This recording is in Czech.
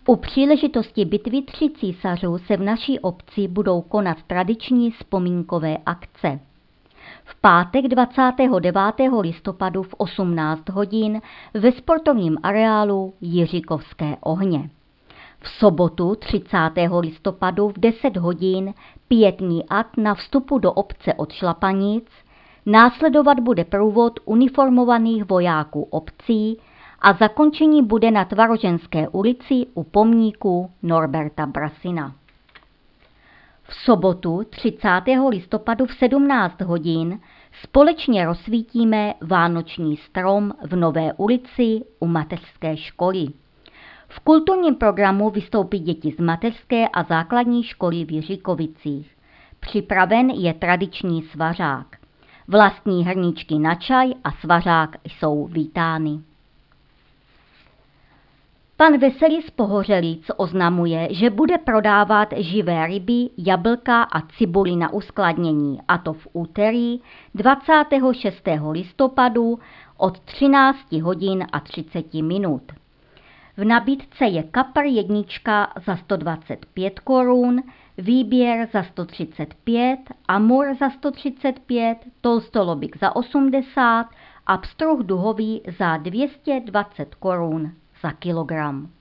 U příležitosti bitvy 3 císařů se v naší obci budou konat tradiční vzpomínkové akce. V pátek 29. listopadu v 18 hodin ve sportovním areálu Jiříkovské ohně. V sobotu 30. listopadu v 10 hodin pietní akt na vstupu do obce od Šlapanic, následovat bude průvod uniformovaných vojáků obcí a zakončení bude na Tvaroženské ulici u pomníku Norberta Brasina. V sobotu 30. listopadu v 17 hodin společně rozsvítíme vánoční strom v Nové ulici u mateřské školy. V kulturním programu vystoupí děti z mateřské a základní školy v Jiříkovicích. Připraven je tradiční svařák. Vlastní hrníčky na čaj a svařák jsou vítány. Pan Veselý z Pohořelic oznamuje, že bude prodávat živé ryby, jablka a cibuli na uskladnění, a to v úterý 26. listopadu od 13 hodin a 30 minut. V nabídce je kapr jednička za 125 korun, výběr za 135, amur za 135, tolstolobik za 80 a pstruh duhový za 220 korun za kilogram.